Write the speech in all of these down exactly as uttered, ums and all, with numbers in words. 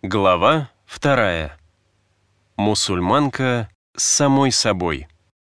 Глава вторая. Мусульманка с самой собой.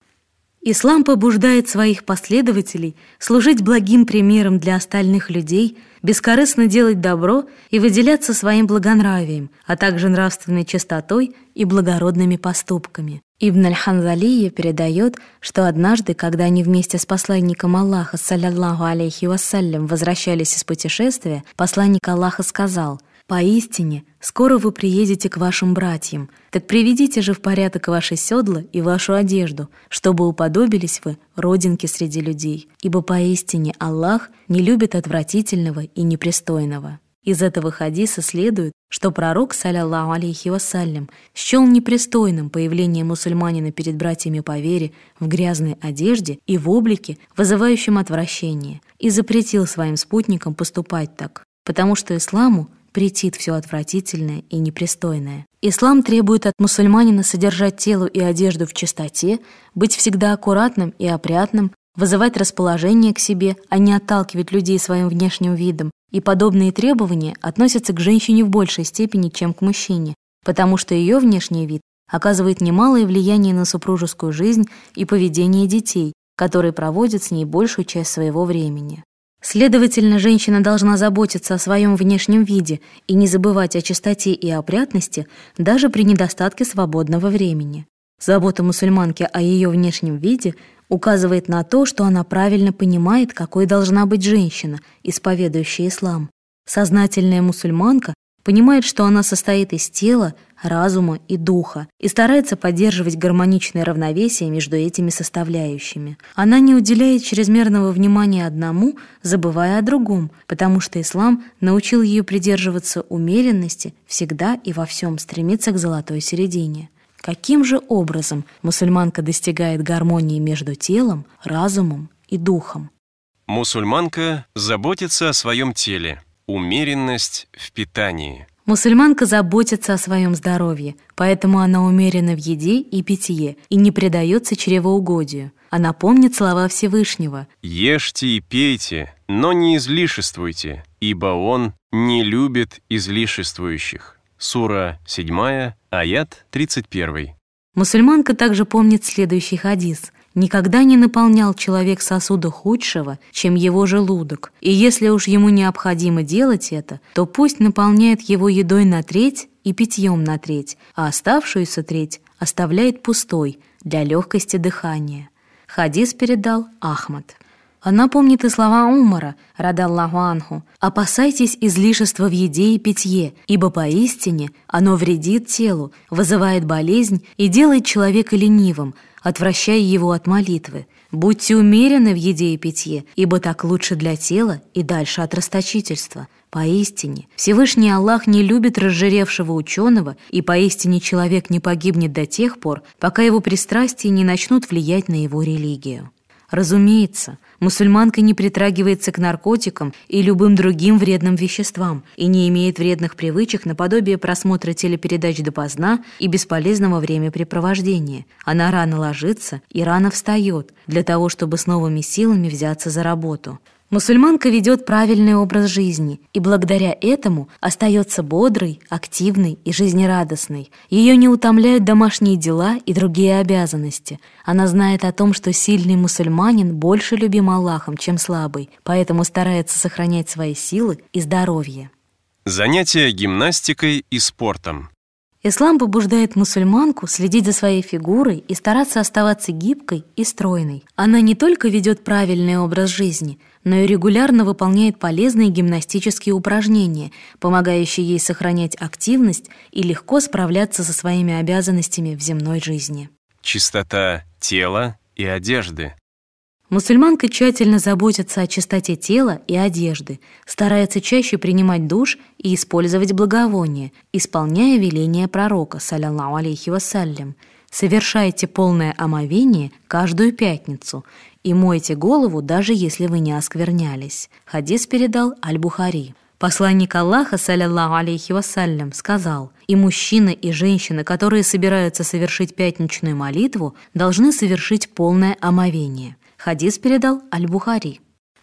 Ислам побуждает своих последователей служить благим примером для остальных людей, бескорыстно делать добро и выделяться своим благонравием, а также нравственной чистотой и благородными поступками. Ибн аль-Ханзалия передает, что однажды, когда они вместе с посланником Аллаха, саллаллаху алейхи вассалям, возвращались из путешествия, посланник Аллаха сказал: «Поистине, скоро вы приедете к вашим братьям, так приведите же в порядок ваши седла и вашу одежду, чтобы уподобились вы родинке среди людей, ибо поистине Аллах не любит отвратительного и непристойного». Из этого хадиса следует, что пророк, саллаллаху алейхи вассалям, счел непристойным появление мусульманина перед братьями по вере в грязной одежде и в облике, вызывающем отвращение, и запретил своим спутникам поступать так, потому что исламу претит все отвратительное и непристойное. Ислам требует от мусульманина содержать тело и одежду в чистоте, быть всегда аккуратным и опрятным, вызывать расположение к себе, а не отталкивать людей своим внешним видом. И подобные требования относятся к женщине в большей степени, чем к мужчине, потому что ее внешний вид оказывает немалое влияние на супружескую жизнь и поведение детей, которые проводят с ней большую часть своего времени. Следовательно, женщина должна заботиться о своем внешнем виде и не забывать о чистоте и опрятности даже при недостатке свободного времени. Забота мусульманки о ее внешнем виде указывает на то, что она правильно понимает, какой должна быть женщина, исповедующая ислам. Сознательная мусульманка понимает, что она состоит из тела, разума и духа, и старается поддерживать гармоничное равновесие между этими составляющими. Она не уделяет чрезмерного внимания одному, забывая о другом, потому что ислам научил ее придерживаться умеренности, всегда и во всем стремиться к золотой середине. Каким же образом мусульманка достигает гармонии между телом, разумом и духом? Мусульманка заботится о своем теле. Умеренность в питании. Мусульманка заботится о своем здоровье, поэтому она умерена в еде и питье и не предается чревоугодию. Она помнит слова Всевышнего: «Ешьте и пейте, но не излишествуйте, ибо Он не любит излишествующих». Сура седьмая, аят тридцать первый. Мусульманка также помнит следующий хадис: «Никогда не наполнял человек сосуда худшего, чем его желудок, и если уж ему необходимо делать это, то пусть наполняет его едой на треть и питьем на треть, а оставшуюся треть оставляет пустой для легкости дыхания». Хадис передал Ахмад. Она помнит и слова Умара, радаллаху анху: «Опасайтесь излишества в еде и питье, ибо поистине оно вредит телу, вызывает болезнь и делает человека ленивым, отвращая его от молитвы. Будьте умеренны в еде и питье, ибо так лучше для тела и дальше от расточительства. Поистине, Всевышний Аллах не любит разжиревшего ученого, и поистине человек не погибнет до тех пор, пока его пристрастия не начнут влиять на его религию». Разумеется, мусульманка не притрагивается к наркотикам и любым другим вредным веществам и не имеет вредных привычек наподобие просмотра телепередач допоздна и бесполезного времяпрепровождения. Она рано ложится и рано встает для того, чтобы с новыми силами взяться за работу. Мусульманка ведет правильный образ жизни и благодаря этому остается бодрой, активной и жизнерадостной. Ее не утомляют домашние дела и другие обязанности. Она знает о том, что сильный мусульманин больше любим Аллахом, чем слабый, поэтому старается сохранять свои силы и здоровье. Занятия гимнастикой и спортом. Ислам побуждает мусульманку следить за своей фигурой и стараться оставаться гибкой и стройной. Она не только ведет правильный образ жизни, но и регулярно выполняет полезные гимнастические упражнения, помогающие ей сохранять активность и легко справляться со своими обязанностями в земной жизни. Чистота тела и одежды. Мусульманка тщательно заботится о чистоте тела и одежды, старается чаще принимать душ и использовать благовония, исполняя веления пророка, саллаллаху алейхи вассалям: «Совершайте полное омовение каждую пятницу и мойте голову, даже если вы не осквернялись». Хадис передал Аль-Бухари. Посланник Аллаха, саллаллаху алейхи вассалям, сказал: «И мужчины, и женщины, которые собираются совершить пятничную молитву, должны совершить полное омовение». Хадис передал Аль-Бухари.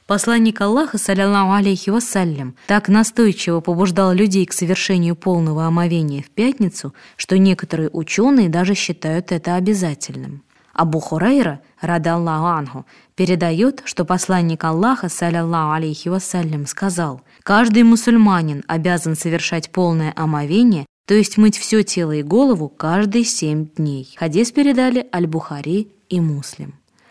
Посланник Аллаха, салляллаху алейхи вассалям, так настойчиво побуждал людей к совершению полного омовения в пятницу, что некоторые ученые даже считают это обязательным. Абу Хурайра, радаллаху анху, передает, что посланник Аллаха, салляллаху алейхи вассалям, сказал: «Каждый мусульманин обязан совершать полное омовение, то есть мыть все тело и голову каждые семь дней». Хадис передали Аль-Бухари и Муслим.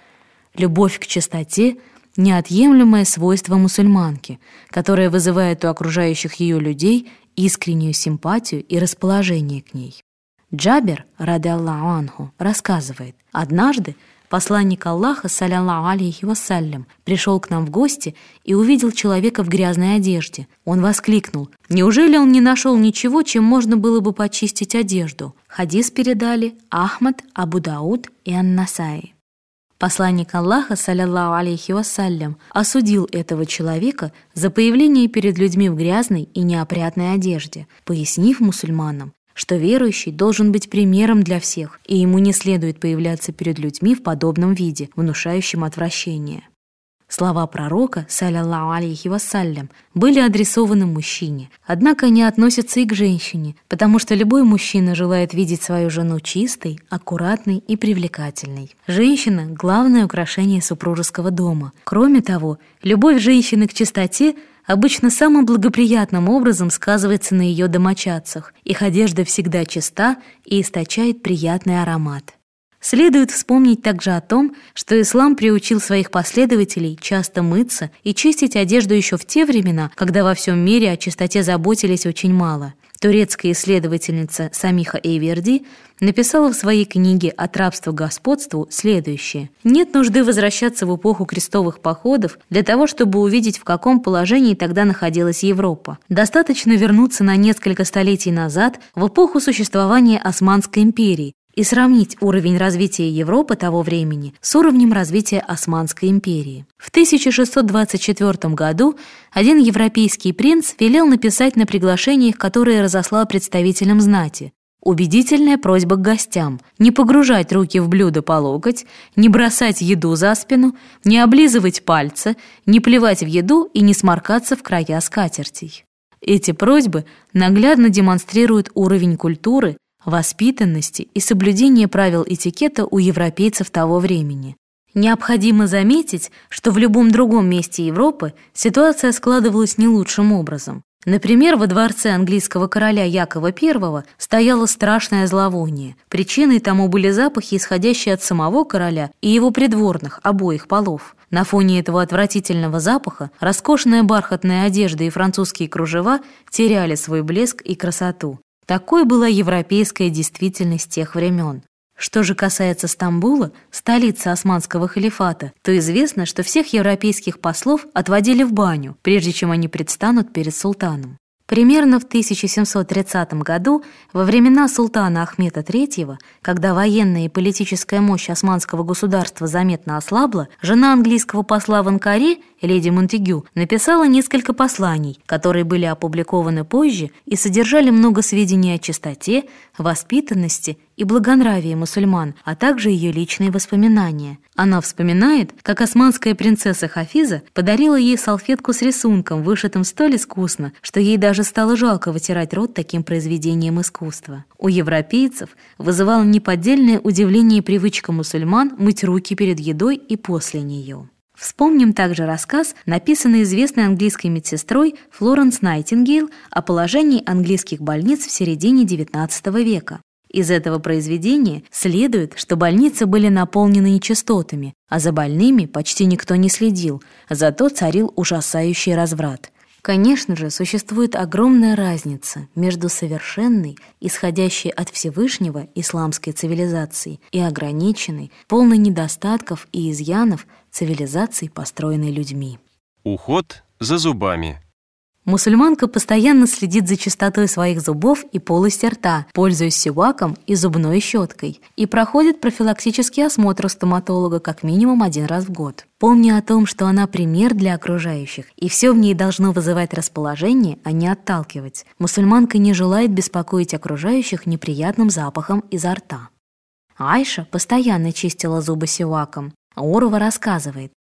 Любовь к чистоте – неотъемлемое свойство мусульманки, которое вызывает у окружающих ее людей искреннюю симпатию и расположение к ней. Джабир, ради Аллаху анху, рассказывает: «Однажды посланник Аллаха, салляллаху алейхи вассалям, пришел к нам в гости и увидел человека в грязной одежде. Он воскликнул: неужели он не нашел ничего, чем можно было бы почистить одежду?» Хадис передали Ахмад, Абу Дауд и Ан-Насаи. Посланник Аллаха, салляллаху алейхи вассалям, осудил этого человека за появление перед людьми в грязной и неопрятной одежде, пояснив мусульманам, что верующий должен быть примером для всех, и ему не следует появляться перед людьми в подобном виде, внушающем отвращение. Слова пророка, салляллаху алейхи вассалям, были адресованы мужчине, однако они относятся и к женщине, потому что любой мужчина желает видеть свою жену чистой, аккуратной и привлекательной. Женщина – главное украшение супружеского дома. Кроме того, любовь женщины к чистоте обычно самым благоприятным образом сказывается на ее домочадцах. Их одежда всегда чиста и источает приятный аромат. Следует вспомнить также о том, что ислам приучил своих последователей часто мыться и чистить одежду еще в те времена, когда во всем мире о чистоте заботились очень мало. Турецкая исследовательница Самиха Эйверди написала в своей книге «От рабства к господству» следующее: «Нет нужды возвращаться в эпоху крестовых походов для того, чтобы увидеть, в каком положении тогда находилась Европа. Достаточно вернуться на несколько столетий назад, в эпоху существования Османской империи, и сравнить уровень развития Европы того времени с уровнем развития Османской империи». В тысяча шестьсот двадцать четвёртом году один европейский принц велел написать на приглашениях, которые разослал представителям знати: убедительная просьба к гостям не погружать руки в блюдо по локоть, не бросать еду за спину, не облизывать пальцы, не плевать в еду и не сморкаться в края скатертей. Эти просьбы наглядно демонстрируют уровень культуры, воспитанности и соблюдения правил этикета у европейцев того времени. Необходимо заметить, что в любом другом месте Европы ситуация складывалась не лучшим образом. Например, во дворце английского короля Якова Первого стояло страшное зловоние. Причиной тому были запахи, исходящие от самого короля и его придворных обоих полов. На фоне этого отвратительного запаха роскошная бархатная одежда и французские кружева теряли свой блеск и красоту. Такой была европейская действительность тех времен. Что же касается Стамбула, столицы Османского халифата, то известно, что всех европейских послов отводили в баню, прежде чем они предстанут перед султаном. Примерно в тысяча семьсот тридцатом году, во времена султана Ахмета третьего, когда военная и политическая мощь османского государства заметно ослабла, жена английского посла в Анкаре, леди Монтегю, написала несколько посланий, которые были опубликованы позже и содержали много сведений о чистоте, воспитанности и благонравии мусульман, а также ее личные воспоминания. Она вспоминает, как османская принцесса Хафиза подарила ей салфетку с рисунком, вышитым столь искусно, что ей даже стало жалко вытирать рот таким произведением искусства. У европейцев вызывало неподдельное удивление привычка мусульман мыть руки перед едой и после нее. Вспомним также рассказ, написанный известной английской медсестрой Флоренс Найтингейл о положении английских больниц в середине девятнадцатого века. Из этого произведения следует, что больницы были наполнены нечистотами, а за больными почти никто не следил, зато царил ужасающий разврат. Конечно же, существует огромная разница между совершенной, исходящей от Всевышнего исламской цивилизацией, и ограниченной, полной недостатков и изъянов цивилизацией, построенной людьми. Уход за зубами. Мусульманка постоянно следит за чистотой своих зубов и полости рта, пользуясь сиваком и зубной щеткой, и проходит профилактический осмотр у стоматолога как минимум один раз в год. Помня о том, что она пример для окружающих, и все в ней должно вызывать расположение, а не отталкивать, мусульманка не желает беспокоить окружающих неприятным запахом изо рта. Айша постоянно чистила зубы сиваком. Урва рассказывает: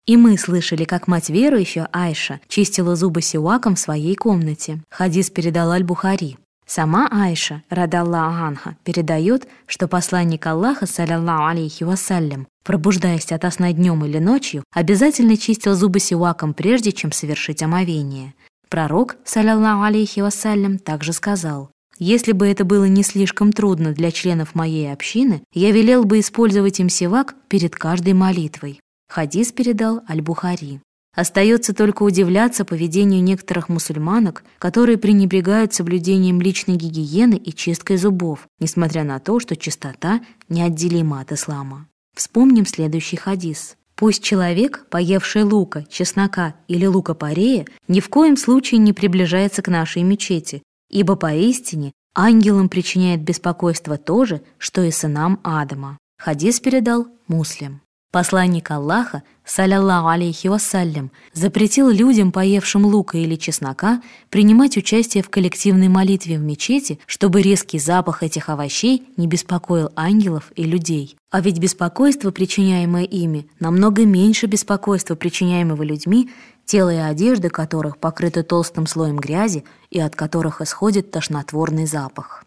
И мы слышали, как мать верующая Айша чистила зубы сиваком в своей комнате. Хадис передал Аль-Бухари. Сама Айша, радаллаху анха, передает, что посланник Аллаха, саллаллаху алейхи вассалям, пробуждаясь ото сна днем или ночью, обязательно чистил зубы сиваком, прежде чем совершить омовение. Пророк, саллаллаху алейхи вассалям, также сказал: «Если бы это было не слишком трудно для членов моей общины, я велел бы использовать им сивак перед каждой молитвой». Хадис передал Аль-Бухари. Остается только удивляться поведению некоторых мусульманок, которые пренебрегают соблюдением личной гигиены и чисткой зубов, несмотря на то, что чистота неотделима от ислама. Вспомним следующий хадис. «Пусть человек, поевший лука, чеснока или лука-порея, ни в коем случае не приближается к нашей мечети, ибо поистине ангелам причиняет беспокойство то же, что и сынам Адама». Хадис передал Муслим. Посланник Аллаха, саллаллаху алейхи вассалям, запретил людям, поевшим лука или чеснока, принимать участие в коллективной молитве в мечети, чтобы резкий запах этих овощей не беспокоил ангелов и людей. А ведь беспокойство, причиняемое ими, намного меньше беспокойства, причиняемого людьми, тело и одежда которых покрыты толстым слоем грязи и от которых исходит тошнотворный запах.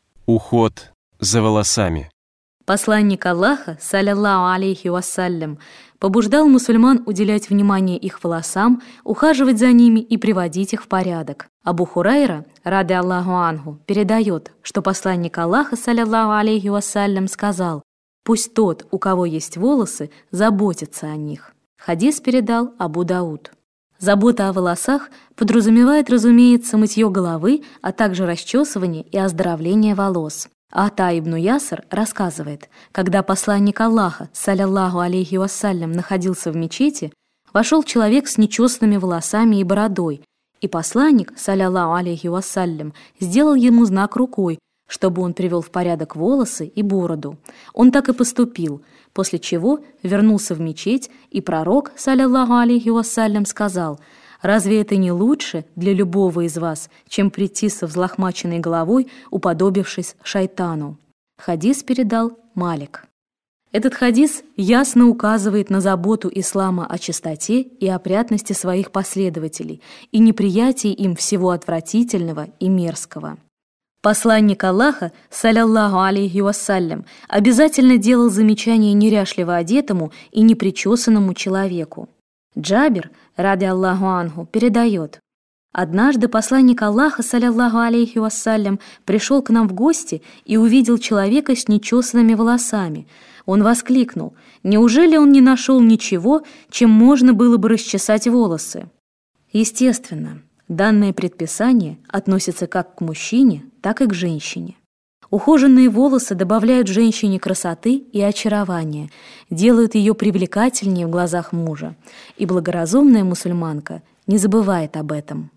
Уход за волосами. Посланник Аллаха, саллаллаху алейхи вассалям, побуждал мусульман уделять внимание их волосам, ухаживать за ними и приводить их в порядок. Абу Хурайра, ради Аллаху анху, передает, что посланник Аллаха, саллаллаху алейхи вассалям, сказал: «Пусть тот, у кого есть волосы, заботится о них». Хадис передал Абу Дауд. Забота о волосах подразумевает, разумеется, мытье головы, а также расчесывание и оздоровление волос. Ата ибн Яср рассказывает, когда посланник Аллаха, саллаллаху алейхи вассалям, находился в мечети, вошел человек с нечесанными волосами и бородой, и посланник, саллаллаху алейхи вассалям, сделал ему знак рукой, чтобы он привел в порядок волосы и бороду. Он так и поступил, после чего вернулся в мечеть, и пророк, саллаллаху алейхи вассалям, сказал: «Разве это не лучше для любого из вас, чем прийти со взлохмаченной головой, уподобившись шайтану?» Хадис передал Малик. Этот хадис ясно указывает на заботу ислама о чистоте и опрятности своих последователей и неприятии им всего отвратительного и мерзкого. Посланник Аллаха, саллаллаху алейхи вассалям, обязательно делал замечание неряшливо одетому и непричесанному человеку. Джабир, ради Аллаху анху, передает: «Однажды посланник Аллаха, саллаллаху алейхи вассалям, пришел к нам в гости и увидел человека с нечесанными волосами. Он воскликнул: неужели он не нашел ничего, чем можно было бы расчесать волосы?» Естественно, данное предписание относится как к мужчине, так и к женщине. Ухоженные волосы добавляют женщине красоты и очарования, делают ее привлекательнее в глазах мужа, и благоразумная мусульманка не забывает об этом.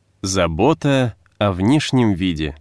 Забота о внешнем виде.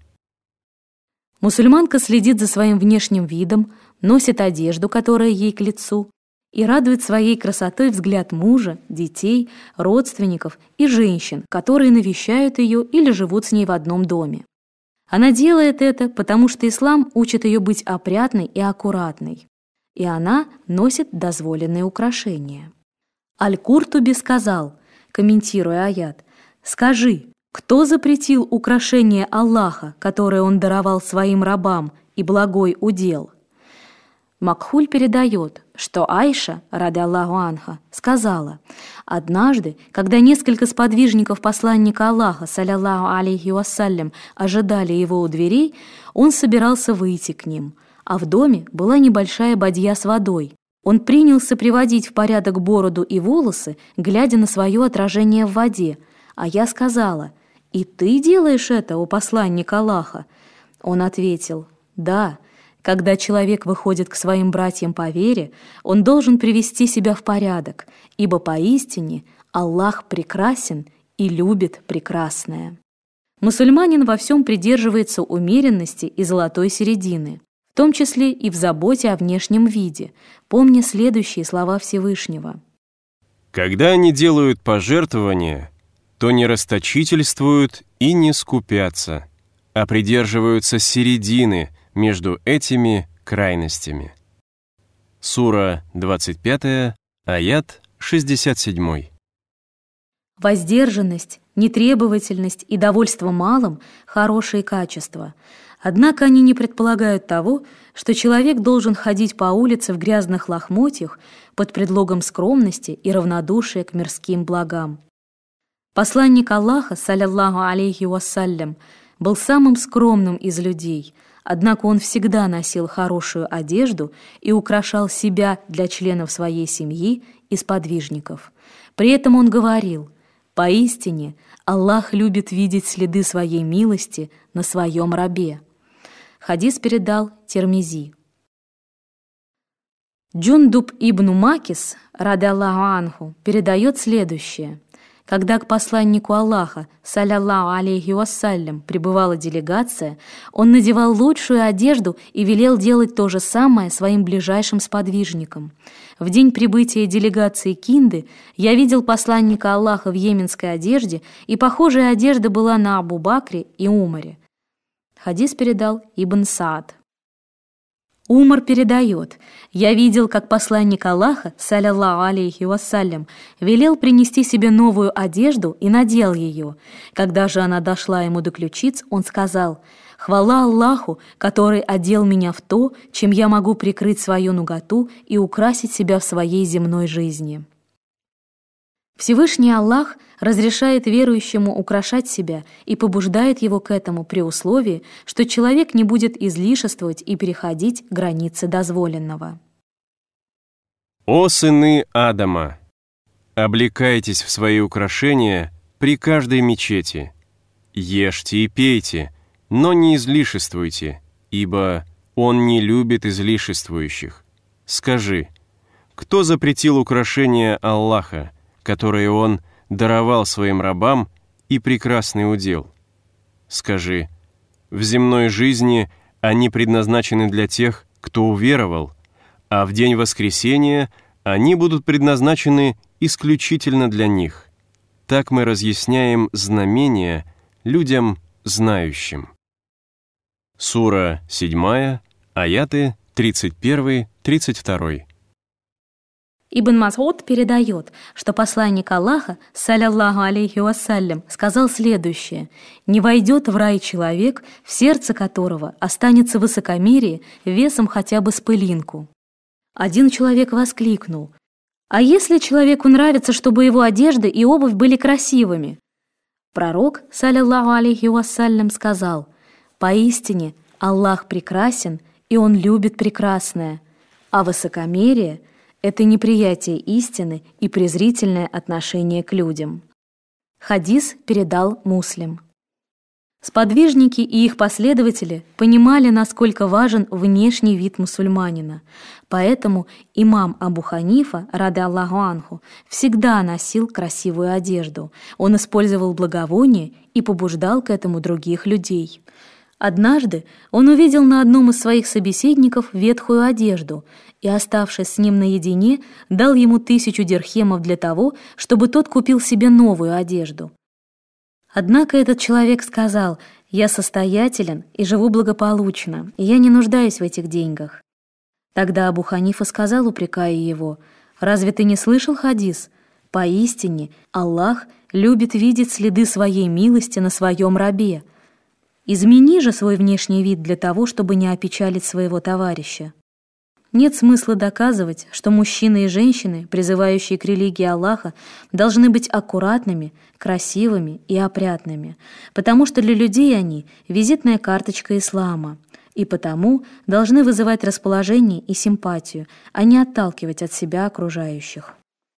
Мусульманка следит за своим внешним видом, носит одежду, которая ей к лицу, и радует своей красотой взгляд мужа, детей, родственников и женщин, которые навещают ее или живут с ней в одном доме. Она делает это, потому что ислам учит ее быть опрятной и аккуратной, и она носит дозволенные украшения. Аль-Куртуби сказал, комментируя аят: «Скажи, кто запретил украшение Аллаха, которое Он даровал своим рабам, и благой удел?» Макхуль передает, что Айша, ради Аллаху анха, сказала: «Однажды, когда несколько сподвижников посланника Аллаха, саллаллаху алейхи вассалям, ожидали его у дверей, он собирался выйти к ним, а в доме была небольшая бадья с водой. Он принялся приводить в порядок бороду и волосы, глядя на свое отражение в воде, а я сказала: «И ты делаешь это, о посланник Аллаха?» Он ответил: «Да». Когда человек выходит к своим братьям по вере, он должен привести себя в порядок, ибо поистине Аллах прекрасен и любит прекрасное. Мусульманин во всем придерживается умеренности и золотой середины, в том числе и в заботе о внешнем виде, помня следующие слова Всевышнего. Когда они делают пожертвования, то не расточительствуют и не скупятся, а придерживаются середины между этими крайностями. Сура двадцать пять, аят шестьдесят седьмой. Воздержанность, нетребовательность и довольство малым – хорошие качества. Однако они не предполагают того, что человек должен ходить по улице в грязных лохмотьях под предлогом скромности и равнодушия к мирским благам. Посланник Аллаха, саллаллаху алейхи вассалям, был самым скромным из людей, однако он всегда носил хорошую одежду и украшал себя для членов своей семьи и сподвижников. При этом он говорил: «Поистине Аллах любит видеть следы своей милости на своем рабе». Хадис передал Тирмизи. Джундуб ибн Макис, ради Аллаху анху, передает следующее. Когда к посланнику Аллаха, саллаллаху алейхи вассалям, прибывала делегация, он надевал лучшую одежду и велел делать то же самое своим ближайшим сподвижникам. В день прибытия делегации Кинды я видел посланника Аллаха в йеменской одежде, и похожая одежда была на Абу Бакре и Умаре. Хадис передал Ибн Саад. Умар передает: «Я видел, как посланник Аллаха, саллаллаху алейхи вассалям, велел принести себе новую одежду и надел ее. Когда же она дошла ему до ключиц, он сказал: „Хвала Аллаху, который одел меня в то, чем я могу прикрыть свою нуготу и украсить себя в своей земной жизни“». Всевышний Аллах разрешает верующему украшать себя и побуждает его к этому при условии, что человек не будет излишествовать и переходить границы дозволенного. «О сыны Адама! Облекайтесь в свои украшения при каждой мечети. Ешьте и пейте, но не излишествуйте, ибо Он не любит излишествующих. Скажи, кто запретил украшения Аллаха, которые Он даровал своим рабам, и прекрасный удел? Скажи, в земной жизни они предназначены для тех, кто уверовал, а в день воскресения они будут предназначены исключительно для них. Так мы разъясняем знамения людям знающим». Сура седьмая, аяты тридцать один — тридцать два. Ибн Мас'уд передает, что посланник Аллаха, саллаллаху алейхи вассалям, сказал следующее: «Не войдет в рай человек, в сердце которого останется высокомерие весом хотя бы с пылинку». Один человек воскликнул: «А если человеку нравится, чтобы его одежда и обувь были красивыми?» Пророк, саллаллаху алейхи вассалям, сказал: «Поистине Аллах прекрасен, и Он любит прекрасное, а высокомерие — это неприятие истины и презрительное отношение к людям». Хадис передал Муслим. Сподвижники и их последователи понимали, насколько важен внешний вид мусульманина, поэтому имам Абу Ханифа, ради Аллаху анху, всегда носил красивую одежду, он использовал благовония и побуждал к этому других людей. Однажды он увидел на одном из своих собеседников ветхую одежду и, оставшись с ним наедине, дал ему тысячу дирхемов для того, чтобы тот купил себе новую одежду. Однако этот человек сказал: «Я состоятелен и живу благополучно, и я не нуждаюсь в этих деньгах». Тогда Абу Ханифа сказал, упрекая его: «Разве ты не слышал хадис? Поистине Аллах любит видеть следы своей милости на своем рабе. Измени же свой внешний вид для того, чтобы не опечалить своего товарища». Нет смысла доказывать, что мужчины и женщины, призывающие к религии Аллаха, должны быть аккуратными, красивыми и опрятными, потому что для людей они – визитная карточка ислама, и потому должны вызывать расположение и симпатию, а не отталкивать от себя окружающих.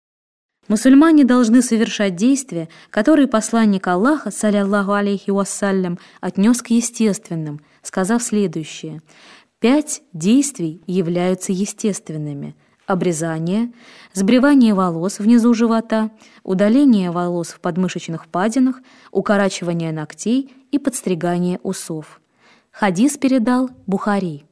Мусульмане должны совершать действия, которые посланник Аллаха, саллаллаху алейхи вассалям, отнес к естественным, сказав следующее: «Пять действий являются естественными: обрезание, сбривание волос внизу живота, удаление волос в подмышечных впадинах, укорачивание ногтей и подстригание усов». Хадис передал Бухари.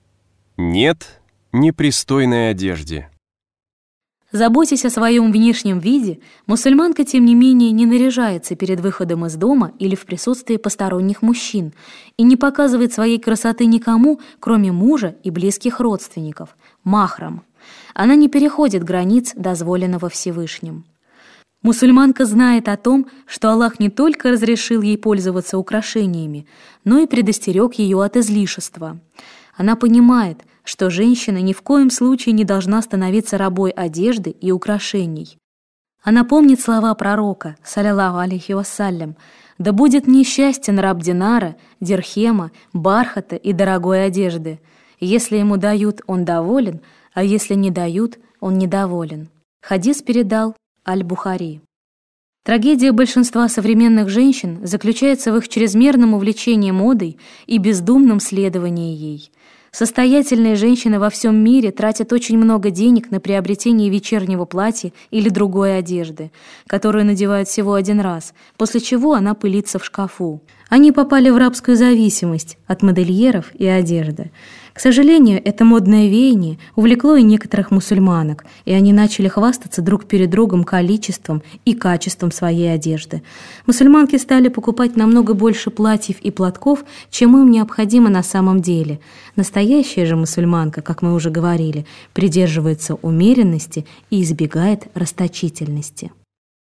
Нет непристойной одежде. Заботясь о своем внешнем виде, мусульманка, тем не менее, не наряжается перед выходом из дома или в присутствии посторонних мужчин и не показывает своей красоты никому, кроме мужа и близких родственников, махрам. Она не переходит границ, дозволенного Всевышним. Мусульманка знает о том, что Аллах не только разрешил ей пользоваться украшениями, но и предостерег ее от излишества. Она понимает, что женщина ни в коем случае не должна становиться рабой одежды и украшений. Она помнит слова пророка, саллаллаху алейхи вассалям: «Да будет несчастен раб динара, дирхема, бархата и дорогой одежды. Если ему дают, он доволен, а если не дают, он недоволен». Хадис передал Аль-Бухари. Трагедия большинства современных женщин заключается в их чрезмерном увлечении модой и бездумном следовании ей. Состоятельные женщины во всем мире тратят очень много денег на приобретение вечернего платья или другой одежды, которую надевают всего один раз, после чего она пылится в шкафу. Они попали в рабскую зависимость от модельеров и одежды. К сожалению, это модное веяние увлекло и некоторых мусульманок, и они начали хвастаться друг перед другом количеством и качеством своей одежды. Мусульманки стали покупать намного больше платьев и платков, чем им необходимо на самом деле. Настоящая же мусульманка, как мы уже говорили, придерживается умеренности и избегает расточительности.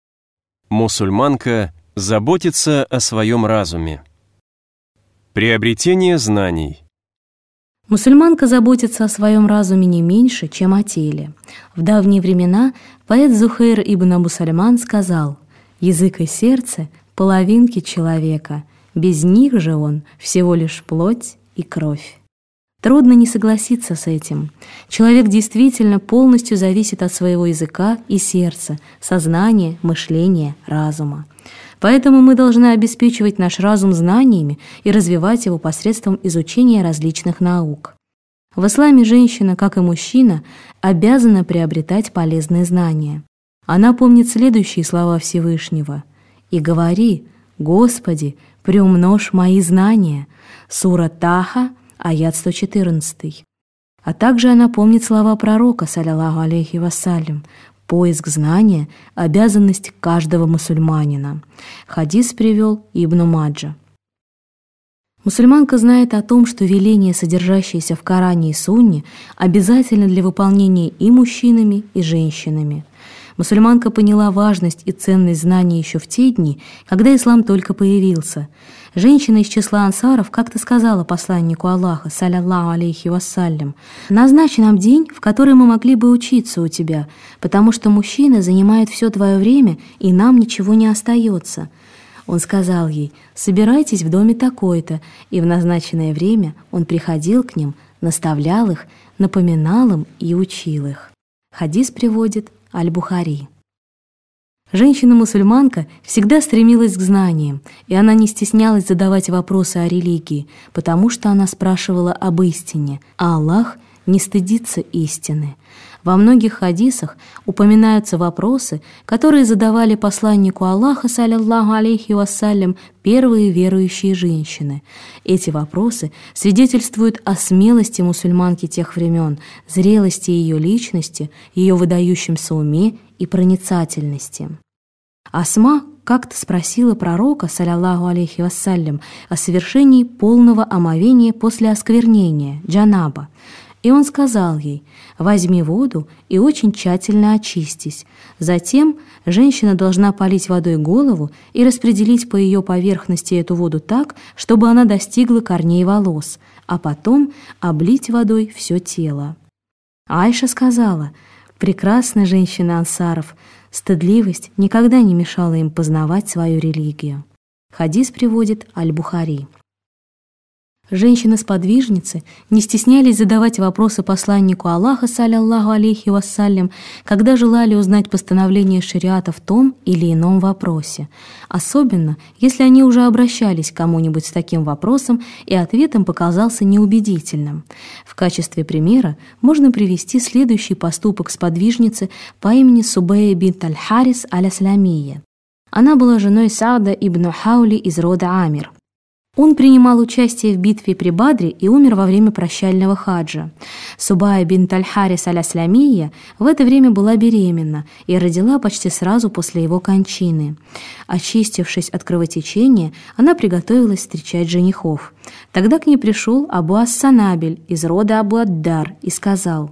Мусульманка заботится о своем разуме. Приобретение знаний. Мусульманка заботится о своем разуме не меньше, чем о теле. В давние времена поэт Зухейр ибн Абу Сальман сказал: «Язык и сердце — половинки человека, без них же он всего лишь плоть и кровь». Трудно не согласиться с этим. Человек действительно полностью зависит от своего языка и сердца, сознания, мышления, разума. Поэтому мы должны обеспечивать наш разум знаниями и развивать его посредством изучения различных наук. В исламе женщина, как и мужчина, обязана приобретать полезные знания. Она помнит следующие слова Всевышнего: «И говори: Господи, приумножь мои знания». Сура Таха, аят сто четырнадцатый. А также она помнит слова пророка, саллаллаху алейхи вассалям: «Поиск знания — обязанность каждого мусульманина». Хадис привел Ибн Маджа. Мусульманка знает о том, что веления, содержащиеся в Коране и Сунне, обязательны для выполнения и мужчинами, и женщинами. Мусульманка поняла важность и ценность знаний еще в те дни, когда ислам только появился. Женщина из числа ансаров как-то сказала посланнику Аллаха, саллаллаху алейхи вассалям: «Назначь нам день, в который мы могли бы учиться у тебя, потому что мужчины занимают все твое время, и нам ничего не остается». Он сказал ей: «Собирайтесь в доме такой-то», и в назначенное время он приходил к ним, наставлял их, напоминал им и учил их. Хадис приводит Аль-Бухари. Женщина-мусульманка всегда стремилась к знаниям, и она не стеснялась задавать вопросы о религии, потому что она спрашивала об истине, а Аллах не стыдится истины. Во многих хадисах упоминаются вопросы, которые задавали посланнику Аллаха, саллаллаху алейхи вассалям, первые верующие женщины. Эти вопросы свидетельствуют о смелости мусульманки тех времен, зрелости ее личности, ее выдающемся уме и проницательности. Асма как-то спросила пророка, саллаллаху алейхи вассалям, о совершении полного омовения после осквернения, джанаба. И он сказал ей: «Возьми воду и очень тщательно очистись. Затем женщина должна полить водой голову и распределить по ее поверхности эту воду так, чтобы она достигла корней волос, а потом облить водой все тело». Айша сказала: «Прекрасная женщина ансаров, стыдливость никогда не мешала им познавать свою религию». Хадис приводит Аль-Бухари. Женщины-сподвижницы не стеснялись задавать вопросы посланнику Аллаха, саллаллаху алейхи вассалям, когда желали узнать постановление шариата в том или ином вопросе, особенно если они уже обращались к кому-нибудь с таким вопросом, и ответ им показался неубедительным. В качестве примера можно привести следующий поступок сподвижницы по имени Субайя бинт аль-Харис аль-Асламия. Она была женой Саада ибн Хаули из рода Амир. Он принимал участие в битве при Бадре и умер во время прощального хаджа. Субайя бинт аль-Харис аль-Асламия в это время была беременна и родила почти сразу после его кончины. Очистившись от кровотечения, она приготовилась встречать женихов. Тогда к ней пришел Абу ас-Санабиль из рода Абу ад-Дар и сказал: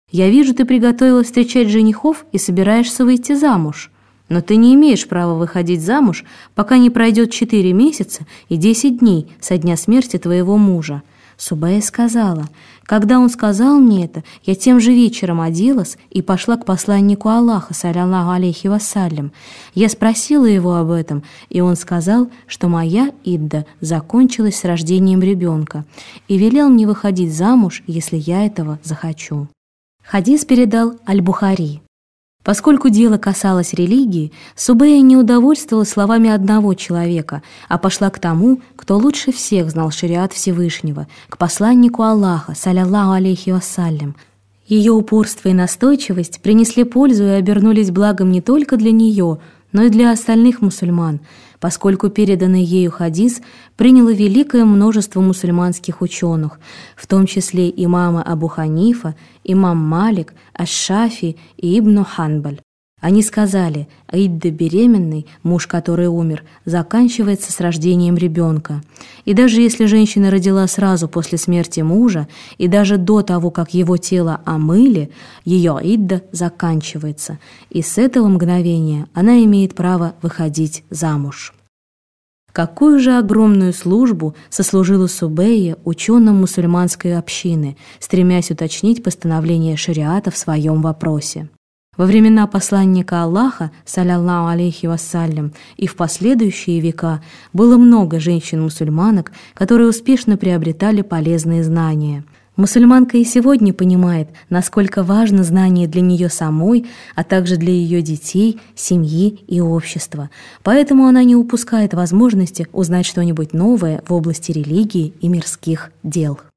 Я вижу, ты приготовилась встречать женихов и собираешься выйти замуж. Но ты не имеешь права выходить замуж, пока не пройдет четыре месяца и десять дней со дня смерти твоего мужа». Субайя сказала: «Когда он сказал мне это, я тем же вечером оделась и пошла к посланнику Аллаха, саллаллаху алейхи вассалям. Я спросила его об этом, и он сказал, что моя идда закончилась с рождением ребенка, и велел мне выходить замуж, если я этого захочу». Хадис передал Аль-Бухари. Поскольку дело касалось религии, Субайя не удовольствовалась словами одного человека, а пошла к тому, кто лучше всех знал шариат Всевышнего, к посланнику Аллаха, саллаллаху алейхи вассалям. Ее упорство и настойчивость принесли пользу и обернулись благом не только для нее, но и для остальных мусульман, поскольку переданный ею хадис приняло великое множество мусульманских ученых, в том числе имама Абу Ханифа, имам Малик, Аш-Шафи и Ибн Ханбаль. Они сказали: идда беременной, муж который умер, заканчивается с рождением ребенка. И даже если женщина родила сразу после смерти мужа, и даже до того, как его тело омыли, ее идда заканчивается, и с этого мгновения она имеет право выходить замуж. Какую же огромную службу сослужила Субайя ученым мусульманской общины, стремясь уточнить постановление шариата в своем вопросе. Во времена посланника Аллаха, саллаллаху алейхи вассалям, и в последующие века было много женщин-мусульманок, которые успешно приобретали полезные знания. Мусульманка и сегодня понимает, насколько важно знание для нее самой, а также для ее детей, семьи и общества. Поэтому она не упускает возможности узнать что-нибудь новое в области религии и мирских дел.